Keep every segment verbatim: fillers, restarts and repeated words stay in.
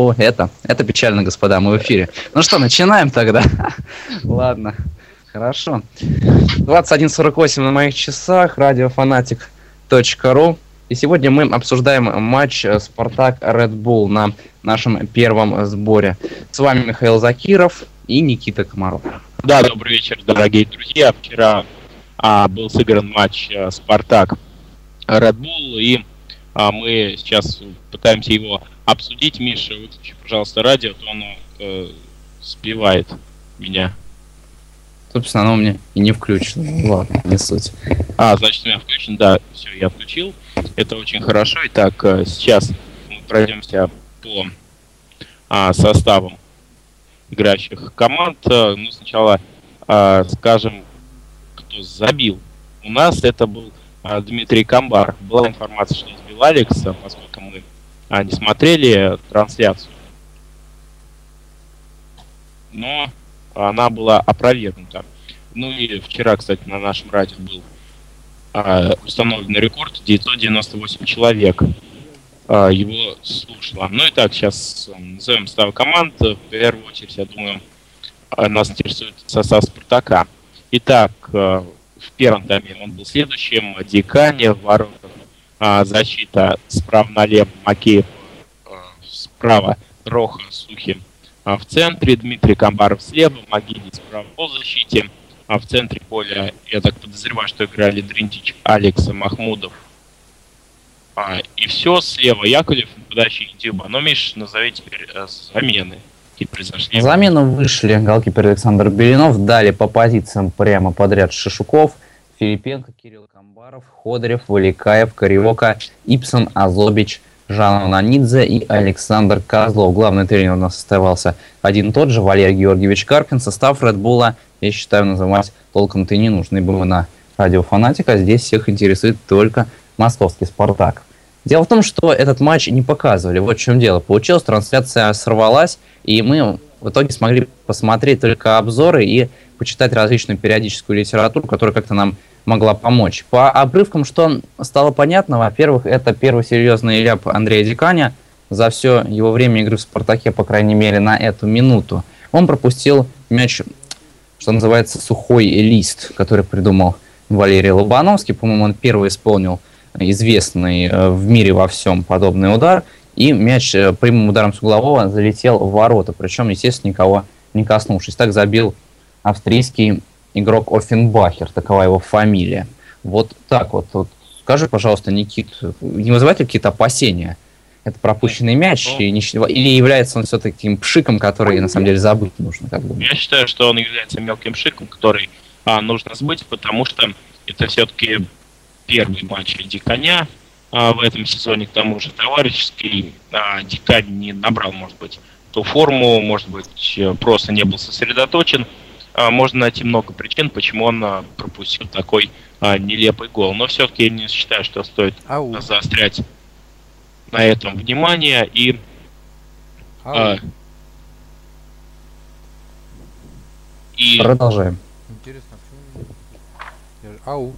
Ну, это, это печально, господа, мы в эфире. Ну что, начинаем тогда? Ладно, хорошо. двадцать один сорок восемь на моих часах, радиофанатик точка ру. И сегодня мы обсуждаем матч Спартак-Ред Булл на нашем первом сборе. С вами Михаил Закиров и Никита Комаров. Да, добрый вечер, дорогие друзья. Вчера а, был сыгран матч а, Спартак-Ред Булл, и а, мы сейчас пытаемся его обсудить. Миша, выключи, пожалуйста, радио, то оно э, сбивает меня. Собственно, оно у меня и не включено. Ладно, не суть. А, значит, у меня включен, да, все, я включил. Это очень хорошо. Итак, сейчас мы пройдемся по а, составам играющих команд. Ну, сначала а, скажем, кто забил. У нас это был а, Дмитрий Камбаров. Была информация, что сбил Алекс, поскольку мы а, не смотрели трансляцию. Но она была опровергнута. Ну и вчера, кстати, на нашем радио был а, установлен рекорд, девятьсот девяносто восемь человек а, его слушало. Ну и так, сейчас назовем состав команд. В первую очередь, я думаю, нас интересует состав Спартака. Итак, а, в первом тайме он был следующим. Дикане в воротах, а, защита справа налево, Макеев а, справа, Роха, Сухин а, в центре, Дмитрий Камбаров слева, Магини справа по защите. А в центре поля, я так подозреваю, что играли Дринтич, Алекс, Махмудов. А, и все, слева Яковлев, нападающий Дюба. Но, Миш, назови теперь э, замены, какие произошли. На замену вышли голкипер Александр Белинов, дали по позициям прямо подряд Шишуков, Филипенко, Кирилл Камбаров, Ходорев, Валикаев, Кариока, Ипсон, Азобич, Жан Нанидзе и Александр Козлов. Главный тренер у нас оставался один и тот же, Валерий Георгиевич Карпин. Состав Ред Булла, я считаю, называть толком-то и не нужно, ибо мы на радио Фанатика, здесь всех интересует только московский Спартак. Дело в том, что этот матч не показывали, вот в чем дело. Получилось, трансляция сорвалась, и мы в итоге смогли посмотреть только обзоры и почитать различную периодическую литературу, которая как-то нам могла помочь. По обрывкам, что стало понятно, во-первых, это первый серьезный ляп Андрея Диканя за все его время игры в «Спартаке», по крайней мере, на эту минуту. Он пропустил мяч, что называется, сухой лист, который придумал Валерий Лобановский. По-моему, он первый исполнил известный в мире во всем подобный удар, и мяч прямым ударом с углового залетел в ворота, причем, естественно, никого не коснувшись. Так забил австрийский игрок Оффенбахер, такова его фамилия. Вот так вот. вот. Скажи, пожалуйста, Никит, не вызывает ли какие-то опасения? Это пропущенный мяч, ну, или является он все-таки таким пшиком, который на самом деле забыть нужно? Как бы? Я считаю, что он является мелким пшиком, который а, нужно сбыть, потому что это все-таки первый матч Диканя а, в этом сезоне, к тому же товарищеский. А, Дикань не набрал, может быть, ту форму, может быть, просто не был сосредоточен. А, можно найти много причин, почему он а, пропустил такой а, нелепый гол. Но все-таки я не считаю, что стоит Ау. заострять на этом внимание. И а, и продолжаем. Интересно, почему... Ау.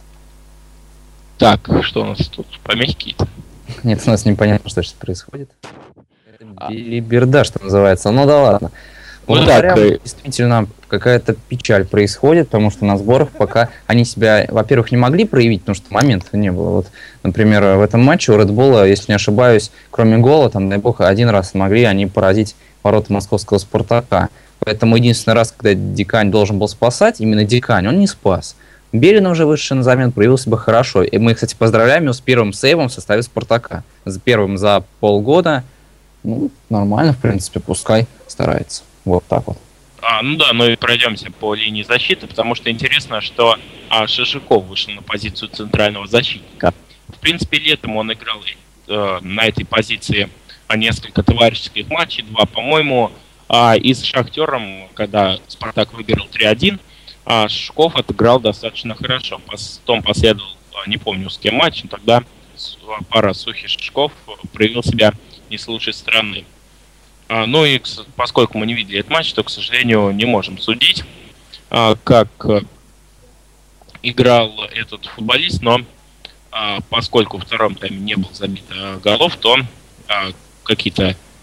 Так, что у нас тут? Помехи какие-то? Нет, у нас непонятно, что сейчас происходит. А. Билиберда, что называется. Ну да ладно. Вот так, говоря, действительно, какая-то печаль происходит, потому что на сборах пока они себя, во-первых, не могли проявить, потому что моментов не было. Вот, например, в этом матче у Ред Булла, если не ошибаюсь, кроме гола, там, дай бог, один раз могли они поразить ворота московского Спартака. Поэтому единственный раз, когда Дикань должен был спасать, именно Дикань, он не спас. Белин, уже вышедший на замену, проявил себя хорошо. И мы, кстати, поздравляем его с первым сейвом в составе Спартака. С первым за полгода. Ну, нормально, в принципе, пускай старается. Вот так вот. А, ну да, ну и пройдемся по линии защиты, потому что интересно, что а, Шишуков вышел на позицию центрального защитника. В принципе, летом он играл э, на этой позиции несколько товарищеских матчей, два, по-моему, а, и с Шахтером, когда Спартак выиграл три один, а, Шишуков отыграл достаточно хорошо. Потом последовал, не помню с кем матч, но тогда пара Сухий-Шишуков проявил себя не с лучшей стороны. А, ну и поскольку мы не видели этот матч, то, к сожалению, не можем судить, а, как а, играл этот футболист, но а, поскольку во втором тайме не было забито голов, то а, какие-то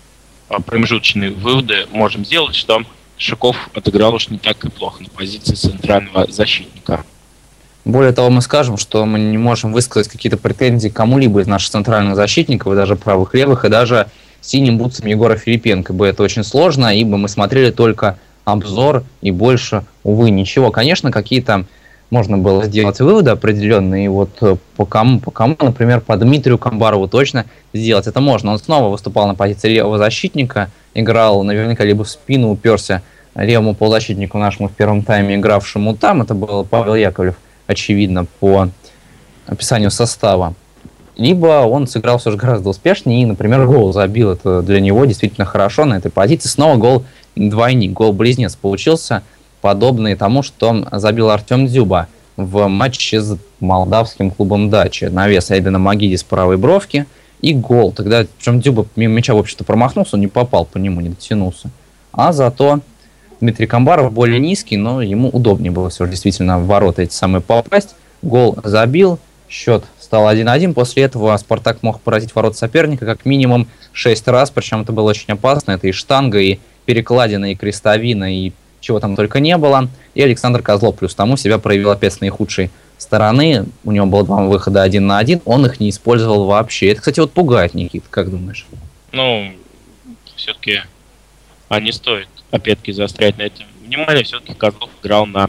промежуточные выводы можем сделать, что Шишуков отыграл уж не так и плохо на позиции центрального защитника. Более того, мы скажем, что мы не можем высказать какие-то претензии к кому-либо из наших центральных защитников, и даже правых, левых, и даже синим бутсам Егора Филипенко, ибо это очень сложно, ибо мы смотрели только обзор и больше, увы, ничего. Конечно, какие-то можно было сделать выводы определенные, и вот по кому, по кому, например, по Дмитрию Камбарову точно сделать это можно. Он снова выступал на позиции левого защитника, играл наверняка либо в спину, уперся левому полузащитнику нашему в первом тайме, игравшему там, это был Павел Яковлев, очевидно, по описанию состава. Либо он сыграл все же гораздо успешнее и, например, гол забил. Это для него действительно хорошо на этой позиции. Снова гол-двойник, гол-близнец получился, подобный тому, что забил Артем Дзюба в матче с молдавским клубом «Дача». Навес Айдена Магиди с правой бровки и гол. Тогда, причем Дзюба мимо мяча, в общем-то, промахнулся, он не попал по нему, не дотянулся. А зато Дмитрий Камбаров более низкий, но ему удобнее было все же действительно в ворота эти самые попасть. Гол забил, счет стал один-один. После этого Спартак мог поразить ворота соперника как минимум шесть раз, причем это было очень опасно. Это и штанга, и перекладина, и крестовина, и чего там только не было. И Александр Козлов плюс тому себя проявил опять с наихудшей стороны. У него было два выхода один на один, он их не использовал вообще. Это, кстати, вот пугает, Никит, как думаешь? Ну, все-таки а не стоит, опять-таки, заострять на этом внимание. Все-таки Козлов играл на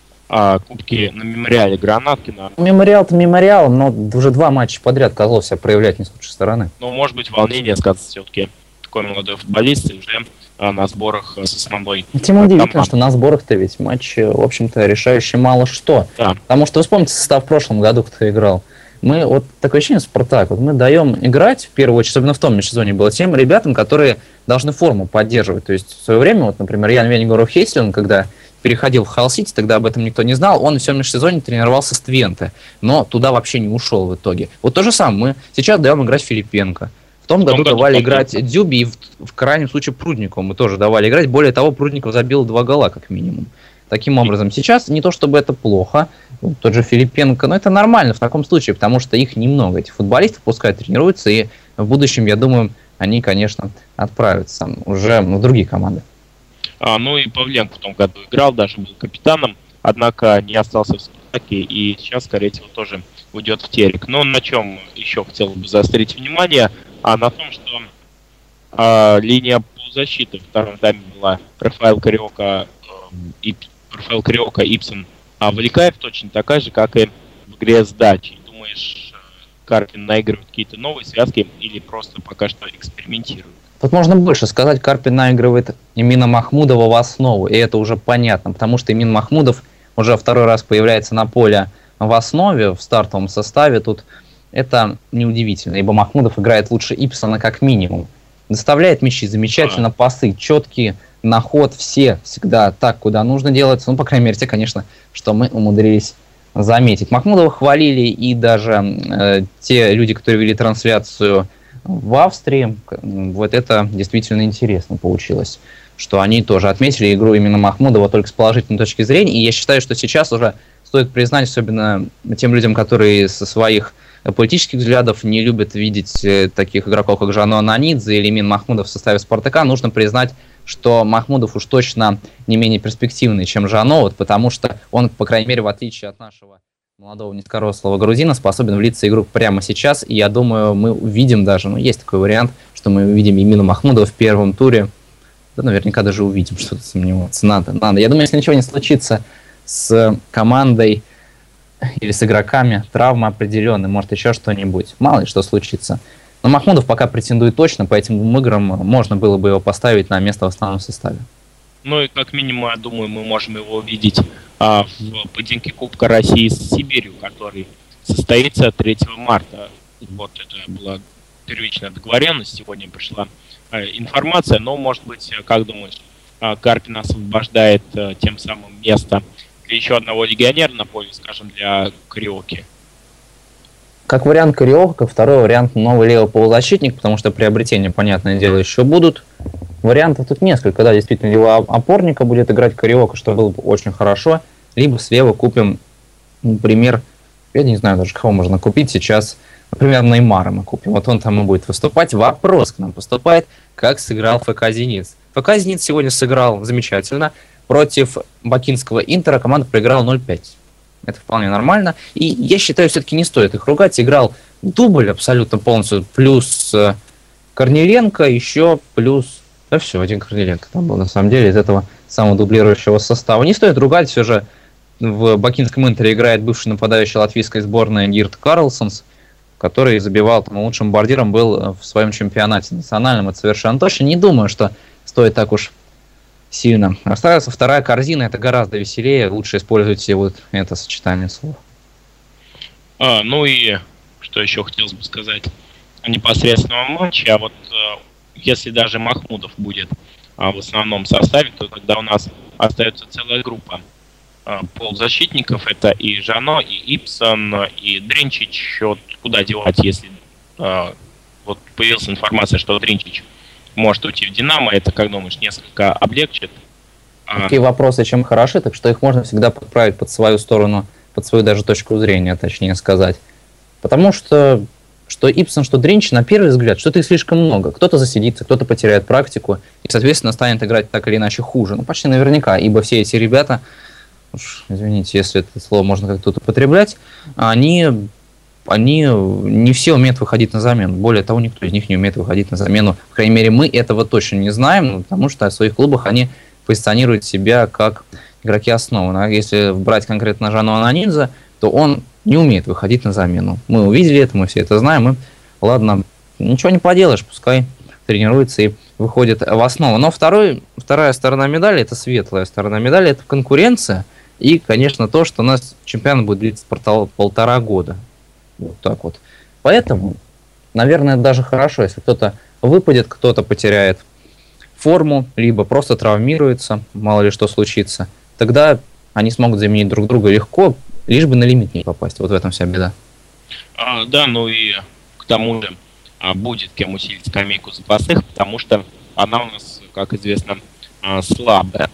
а, кубке, на мемориале Гранаткина. Мемориал-то мемориал, но уже два матча подряд Козлов себя проявляет не с лучшей стороны. Ну, может быть, волнение сказаться все-таки. Такой молодой футболист и уже а, на сборах с основной. Тем удивительно, что на сборах-то ведь матч, в общем-то, решающий мало что. Да. Потому что вы вспомните состав в прошлом году, кто играл. Мы, вот такое ощущение, Спартак, вот мы даем играть, в первую очередь, особенно в том межсезонье было, тем ребятам, которые должны форму поддерживать. То есть в свое время, вот, например, Ян Венегоров-Хейслин, когда переходил в Халл-Сити, тогда об этом никто не знал, он все межсезонье тренировался с Твенте, но туда вообще не ушел в итоге. Вот то же самое, мы сейчас даем играть Филипенко. В том году давали играть Дзюби, и в, в крайнем случае Прудникову мы тоже давали играть. Более того, Прудников забил два гола, как минимум. Таким образом, сейчас не то чтобы это плохо, тот же Филипенко, но это нормально в таком случае, потому что их немного, этих футболистов, пускай тренируются, и в будущем, я думаю, они, конечно, отправятся уже в другие команды. А, ну и Павленко в том году играл, даже был капитаном, однако не остался в Спартаке, и сейчас, скорее всего, тоже уйдет в Терек. Но на чем еще хотел бы заострить внимание, а на том, что а, линия полузащиты в втором тайме была Рафаэл Кариока и Рафаэл Кариока, Ипсон, а Валикаев точно такая же, как и в игре с Дачей. Думаешь, Карпин наигрывает какие-то новые связки или просто пока что экспериментирует? Тут можно больше сказать, Карпин наигрывает Эмина Махмудова в основу, и это уже понятно, потому что Эмин Махмудов уже второй раз появляется на поле в основе, в стартовом составе. Тут это неудивительно, ибо Махмудов играет лучше Ипсона как минимум. Доставляет мячи замечательно, пасы четкие, на ход все всегда так, куда нужно делаться. Ну, по крайней мере, те, конечно, что мы умудрились заметить. Махмудова хвалили и даже э, те люди, которые вели трансляцию в Австрии. Вот это действительно интересно получилось, что они тоже отметили игру именно Махмудова только с положительной точки зрения. И я считаю, что сейчас уже стоит признать, особенно тем людям, которые со своих политических взглядов не любят видеть таких игроков, как Жану Ананидзе или Эмин Махмудов в составе Спартака, нужно признать, что Махмудов уж точно не менее перспективный, чем Жано, вот, потому что он, по крайней мере, в отличие от нашего молодого низкорослого грузина, способен влиться в игру прямо сейчас, и я думаю, мы увидим даже, ну, есть такой вариант, что мы увидим Эмина Махмудова в первом туре, да, наверняка даже увидим, что-то сомневаться надо, надо. Я думаю, если ничего не случится с командой или с игроками, травма определенная, может еще что-нибудь, мало ли что случится. Но Махмудов пока претендует точно, по этим двум играм можно было бы его поставить на место в основном составе. Ну и как минимум, я думаю, мы можем его увидеть а, в поединке Кубка России с Сибирью, который состоится третьего марта. Вот это была первичная договоренность, сегодня пришла а, информация, но, может быть, как думаешь, а, Карпин освобождает а, тем самым место для еще одного легионера на поле, скажем, для Кариоки? Как вариант Кариока, как второй вариант новый левый полузащитник, потому что приобретения, понятное дело, еще будут. Вариантов тут несколько, да, действительно, либо опорника будет играть Кариока, что было бы очень хорошо, либо слева купим, например, я не знаю даже, кого можно купить сейчас Например, Неймара мы купим. Вот он там и будет выступать. Вопрос к нам поступает, как сыграл ФК «Зенит». ФК «Зенит» сегодня сыграл замечательно. Против бакинского «Интера» команда проиграла ноль пять. Это вполне нормально. И я считаю, все-таки не стоит их ругать. Играл дубль абсолютно полностью. Плюс Корниеленко, еще плюс... Да все, один Корниеленко там был на самом деле из этого самого дублирующего состава. Не стоит ругать, все же в бакинском «Интере» играет бывший нападающий латвийской сборной Гирт Карлсонс, который забивал, там, лучшим бомбардиром был в своем чемпионате национальном. Это совершенно точно. Не думаю, что стоит так уж сильно расстраиваться. Вторая корзина — это гораздо веселее. Лучше используйте вот это сочетание слов. А, ну и что еще хотелось бы сказать о непосредственном матче. А вот если даже Махмудов будет а, в основном составе, то тогда у нас остается целая группа а, полузащитников. Это и Жано, и Ипсон, и Дринчич. Вот куда девать, если а, вот появилась информация, что Дринчич может уйти в «Динамо», это, как думаешь, несколько облегчит? Такие вопросы чем хороши, так что их можно всегда подправить под свою сторону, под свою даже точку зрения, точнее сказать. Потому что что Ипсон, что Дринч, на первый взгляд, что-то их слишком много. Кто-то засидится, кто-то потеряет практику и, соответственно, станет играть так или иначе хуже. Ну, почти наверняка, ибо все эти ребята, уж, извините, если это слово можно как-то тут употреблять, они... они не все умеют выходить на замену. Более того, никто из них не умеет выходить на замену. По крайней мере, мы этого точно не знаем, потому что в своих клубах они позиционируют себя как игроки основы. А если брать конкретно Жану Ананидзе, то он не умеет выходить на замену. Мы увидели это, мы все это знаем. И, ладно, ничего не поделаешь, пускай тренируется и выходит в основу. Но второй, вторая сторона медали, это светлая сторона медали, это конкуренция. И, конечно, то, что у нас чемпионат будет длиться полтора года. Вот так вот. Поэтому, наверное, даже хорошо, если кто-то выпадет, кто-то потеряет форму, либо просто травмируется, мало ли что случится. Тогда они смогут заменить друг друга легко, лишь бы на лимит не попасть. Вот в этом вся беда. А, да, ну и к тому же а, будет кем усилить скамейку запасных, потому что она у нас, как известно, а, слабая.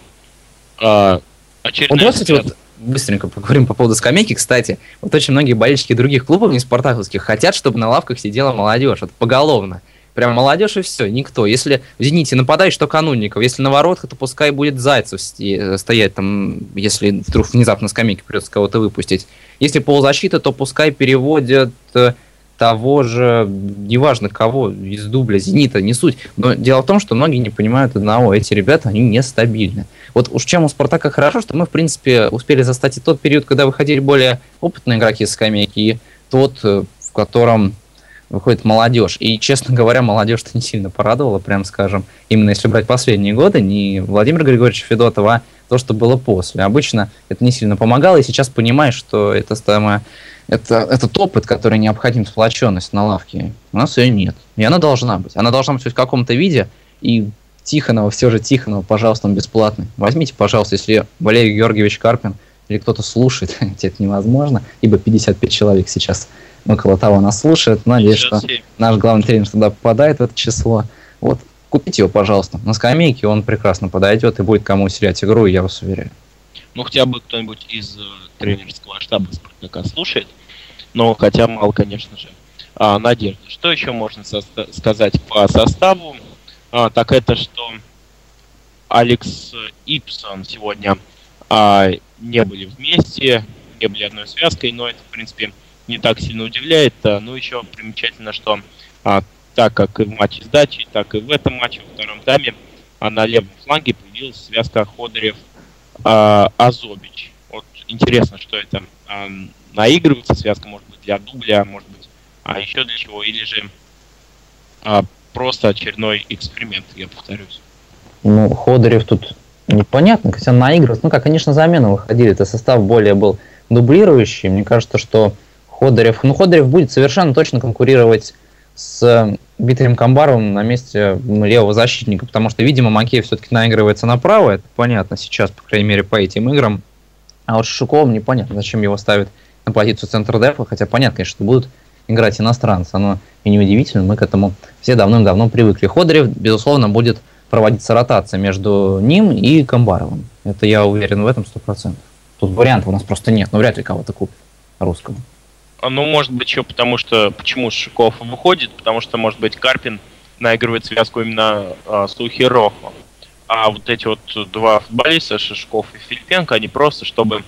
А, очередная... Вот, кстати, вот быстренько поговорим по поводу скамейки. Кстати, вот очень многие болельщики других клубов, не спартаковских, хотят, чтобы на лавках сидела молодежь. Вот поголовно. Прям молодежь и все, никто. Если в «Зените» нападаешь, то Канунников. Если на воротах, то пускай будет Зайцев стоять там, если вдруг внезапно скамейки придется кого-то выпустить. Если полузащита, то пускай переводят того же, неважно кого, из дубля, «Зенита», не суть. Но дело в том, что многие не понимают одного. Эти ребята, они нестабильны. Вот уж чем у «Спартака» хорошо, что мы, в принципе, успели застать и тот период, когда выходили более опытные игроки с скамейки, и тот, в котором выходит молодежь. И, честно говоря, молодежь-то не сильно порадовала, прям скажем. Именно если брать последние годы, не Владимир Григорьевич Федотов, а то, что было после. Обычно это не сильно помогало, и сейчас понимаешь, что это, самое, это этот опыт, который необходим, сплоченность на лавке, у нас ее нет. И она должна быть. Она должна быть в каком-то виде, и Тихонова, все же Тихонова, пожалуйста, он бесплатный. Возьмите, пожалуйста, если Валерий Георгиевич Карпин или кто-то слушает, это невозможно, ибо пятьдесят пять человек сейчас около того нас слушает. Надеюсь, что наш главный тренер туда попадает в это число. Вот, купите его, пожалуйста. На скамейке он прекрасно подойдет и будет кому усилять игру, я вас уверяю. Ну, хотя бы кто-нибудь из э, тренерского штаба «Спартака» слушает. Но хотя мало, конечно же. А, Надежда, что еще можно со- сказать по составу? А, так это, что Алекс Ипсон сегодня а, не были вместе, не были одной связкой, но это, в принципе, не так сильно удивляет. Ну, еще примечательно, что а, так как и в матче с Дачей, так и в этом матче во втором тайме а на левом фланге появилась связка Ходырев а, Азобич. Вот интересно, что это а, наигрывается связка, может быть, для дубля, может быть, а еще для чего, или же а, просто очередной эксперимент, я повторюсь. Ну, Ходырев тут непонятно, хотя наигрывается. Ну как, конечно, замены выходили, это состав более был дублирующий. Мне кажется, что Ходырев, ну Ходырев будет совершенно точно конкурировать с Дмитрием Камбаровым на месте левого защитника, потому что, видимо, Макеев все-таки наигрывается направо, это понятно сейчас, по крайней мере, по этим играм. А вот Шишуковым непонятно, зачем его ставят на позицию центр-дефа, хотя понятно, конечно, что будут играть иностранцы, оно и неудивительно, мы к этому все давным-давно привыкли. Ходырев, безусловно, будет проводиться ротация между ним и Камбаровым. Это я уверен в этом сто процентов. Тут вариантов у нас просто нет, но вряд ли кого-то купит русского. Ну, может быть, еще потому что... Почему Шишуков выходит? Потому что, может быть, Карпин наигрывает связку именно а, с Ухи-Рохо. А вот эти вот два футболиста, Шишуков и Филипенко, они просто, чтобы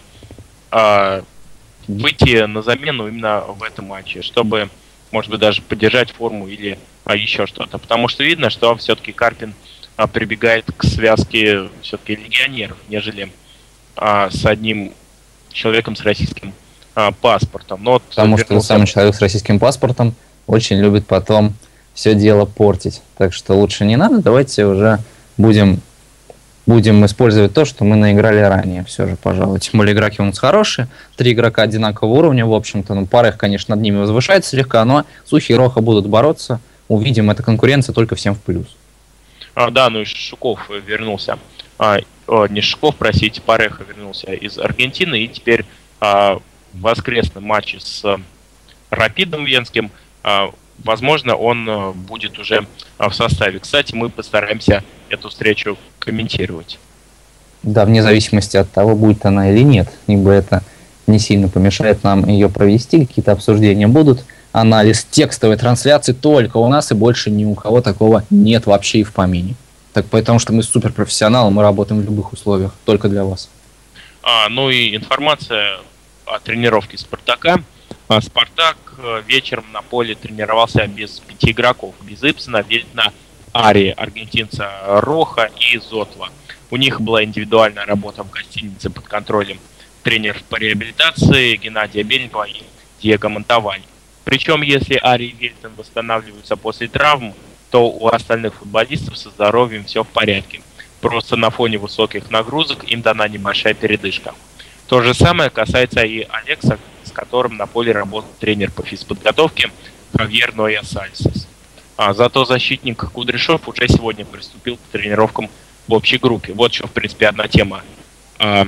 а, выйти на замену именно в этом матче, чтобы, может быть, даже поддержать форму или а, еще что-то. Потому что видно, что все-таки Карпин а, прибегает к связке все-таки легионеров, нежели а, с одним человеком с российским а, паспортом. Но вот Потому вернулся... что самый человек с российским паспортом очень любит потом все дело портить. Так что лучше не надо, давайте уже будем, будем использовать то, что мы наиграли ранее. Все же, пожалуй. Тем более игроки у нас хорошие. Три игрока одинакового уровня, в общем-то. Ну, пара их, конечно, над ними возвышается слегка, но Сухи и Роха будут бороться. Увидим, эта конкуренция только всем в плюс. А, да, ну и Шишуков вернулся. А, о, не Шишуков, простите, Пареха вернулся из Аргентины. И теперь а, в воскресном матче с Рапидом Венским, а, возможно, он а, будет уже а, в составе. Кстати, мы постараемся эту встречу комментировать. Да, вне зависимости от того, будет она или нет. Ибо это не сильно помешает нам ее провести. Какие-то обсуждения будут. Анализ текстовой трансляции только у нас, и больше ни у кого такого нет вообще и в помине. Так потому что мы суперпрофессионалы, мы работаем в любых условиях, только для вас. А, ну и информация о тренировке Спартака. А, Спартак вечером на поле тренировался без пяти игроков. Без Ипсона, Вельтна, Ари, аргентинца Роха и Зотва. У них была индивидуальная работа в гостинице под контролем тренеров по реабилитации Геннадия Бельникова и Диего Монтаваль. Причем, если Ари и Вельтон восстанавливаются после травм, то у остальных футболистов со здоровьем все в порядке. Просто на фоне высоких нагрузок им дана небольшая передышка. То же самое касается и Алекса, с которым на поле работал тренер по физподготовке Хавьер Ноя Сальсис. А зато защитник Кудряшов уже сегодня приступил к тренировкам в общей группе. Вот еще, в принципе, одна тема а,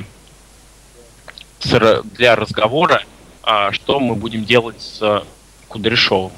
с, для разговора, а, что мы будем делать с Кудряшовым.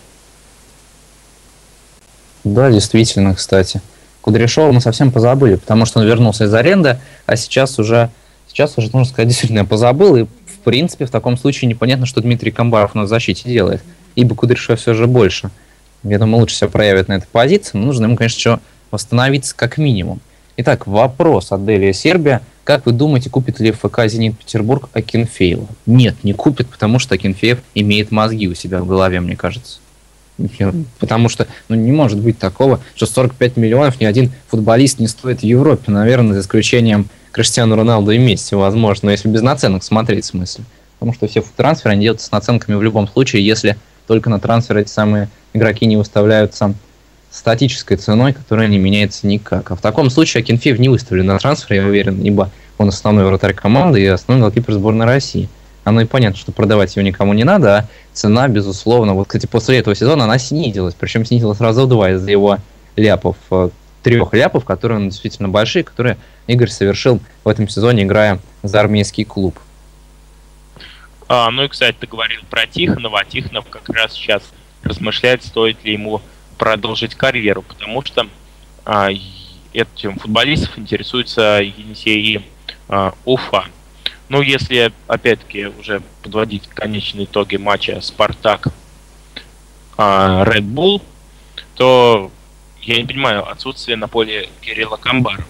Да, действительно, кстати. Кудряшова мы совсем позабыли, потому что он вернулся из аренды, а сейчас уже, сейчас уже, нужно сказать, действительно я позабыл, и в принципе в таком случае непонятно, что Дмитрий Камбаров на защите делает, ибо Кудряшов все же больше. Я думаю, лучше себя проявит на этой позиции, но нужно ему, конечно, еще восстановиться как минимум. Итак, вопрос от Делия Сербия. Как вы думаете, купит ли ФК «Зенит Петербург» Акинфеева? Нет, не купит, потому что Акинфеев имеет мозги у себя в голове, мне кажется. Потому что ну, не может быть такого, что сорок пять миллионов ни один футболист не стоит в Европе, наверное, за исключением Криштиану Роналду и Месси, возможно, если без наценок смотреть в смысле. Потому что все трансферы они делаются с наценками в любом случае, если только на трансферы эти самые игроки не выставляются статической ценой, которая не меняется никак. А в таком случае Акинфеев не выставлен на трансфер, я уверен, ибо он основной вратарь команды и основной голкипер сборной России. Оно и понятно, что продавать его никому не надо, а цена, безусловно, вот, кстати, после этого сезона она снизилась, причем снизилась раза в два из-за его ляпов, трех ляпов, которые действительно большие, которые Игорь совершил в этом сезоне, играя за армейский клуб. А, ну и, кстати, ты говорил про Тихонова, а Тихонов как раз сейчас размышляет, стоит ли ему продолжить карьеру, потому что а, этим футболистом интересуется Енисей а, Уфа. Ну, если, опять-таки, уже подводить конечные итоги матча Спартак Ред Булл, то я не понимаю отсутствие на поле Кирилла Камбарова.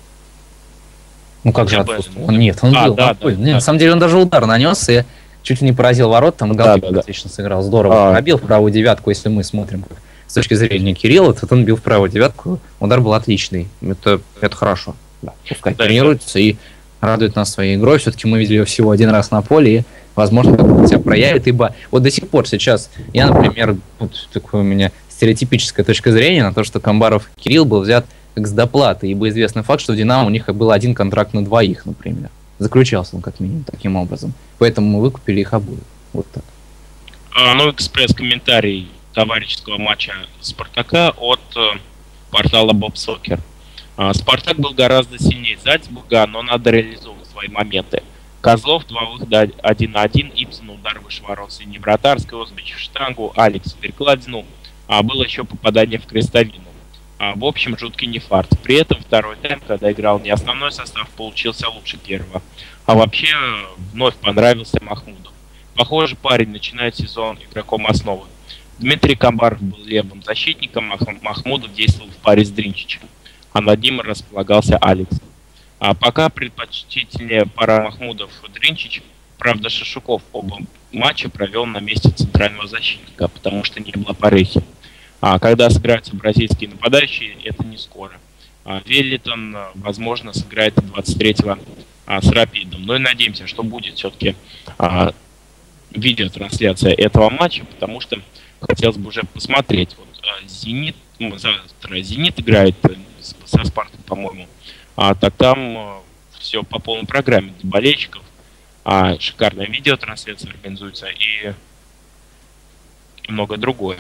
Ну как же отсутствие? Он, нет, он а, был да, на поле. Да, нет, да. На самом деле он даже удар нанес и чуть ли не поразил ворот, там голкипер да, да, отлично да. сыграл, здорово. А. Пробил в правую девятку, если мы смотрим с точки зрения Кирилла, то он бил в правую девятку, удар был отличный. Это, это хорошо. Да, пускай да, тренируется и радует нас своей игрой. Все-таки мы видели его всего один раз на поле, и, возможно, как-то себя проявит, ибо вот до сих пор сейчас я, например, вот такое у меня стереотипическая точка зрения на то, что Камбаров Кирилл был взят как с доплаты, ибо известный факт, что в «Динамо» у них был один контракт на двоих, например. Заключался он как минимум таким образом. Поэтому мы выкупили их обоих. Вот так. А, ну, экспресс-комментарий товарищеского матча Спартака от э, портала Bob Soccer. Спартак был гораздо сильнее Зальцбурга, но надо реализовывать свои моменты. Козлов два выхода один на один, Ипсон удар выше ворот синий вратарь, Скозбич в штангу, Алекс в перекладину, а было еще попадание в крестовину. А, в общем, жуткий нефарт. При этом второй тайм, когда играл не основной состав, получился лучше первого. А вообще вновь понравился Махмудов. Похоже, парень начинает сезон игроком основы. Дмитрий Камбаров был левым защитником, Мах- Махмудов действовал в паре с Дринчичем, а над ним располагался Алекс. А пока предпочтительнее пара Махмудов-Дринчич, правда, Шишуков оба матча провел на месте центрального защитника, потому что не было Парехи. А когда сыграются бразильские нападающие, это не скоро. А Веллитон, возможно, сыграет двадцать третьего а, с Рапидом. Ну и надеемся, что будет все-таки а, видеотрансляция этого матча, потому что хотелось бы уже посмотреть. Вот, а, Зенит, ну, завтра Зенит играет со Спартой, по-моему. А так там а, все по полной программе для болельщиков. А шикарная видеотрансляция организуется и, и многое другое.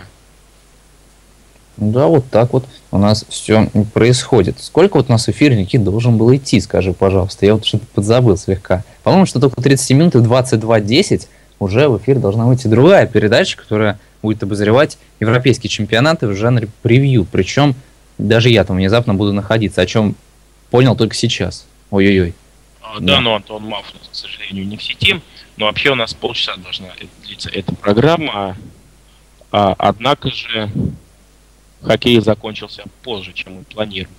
Да, вот так вот у нас все происходит. Сколько вот у нас эфир, Никит, должен был идти, скажи, пожалуйста. Я вот что-то подзабыл слегка. По-моему, что только тридцать минут и двадцать два десять уже в эфир должна выйти другая передача, которая будет обозревать европейские чемпионаты в жанре превью. Причем даже я там внезапно буду находиться, о чем понял только сейчас. Ой-ой-ой. А, да, да, но Антон Мафнут, к сожалению, не в сети. Но вообще у нас полчаса должна длиться эта программа. А, однако же хоккей закончился позже, чем мы планировали.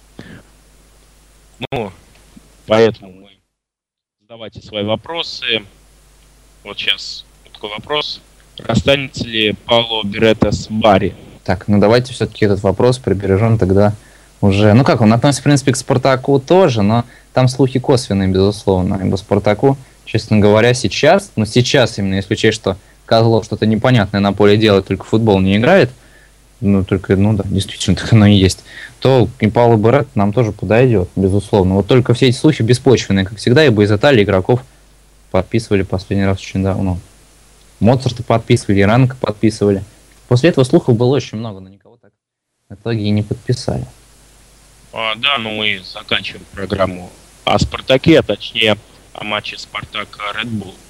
Ну, поэтому мы задавайте свои вопросы. Вот сейчас такой вопрос. Расстанется ли Пауло Беретта с Барри? Так, ну давайте все-таки этот вопрос прибережем тогда уже. Ну как, он относится, в принципе, к Спартаку тоже, но там слухи косвенные, безусловно. Ибо Спартаку, честно говоря, сейчас, ну сейчас именно, если учесть, что Козлов что-то непонятное на поле делает, только в футбол не играет, ну, только, ну да, действительно, так оно и есть, то и Пауло Беретта нам тоже подойдет, безусловно. Вот только все эти слухи беспочвенные, как всегда, ибо из Италии игроков подписывали последний раз очень давно. Моцарта подписывали, Ранка подписывали. После этого слухов было очень много, но никого так в итоге и не подписали. А, да, ну мы заканчиваем программу о Спартаке, а точнее о матче Спартак-Ред Булл.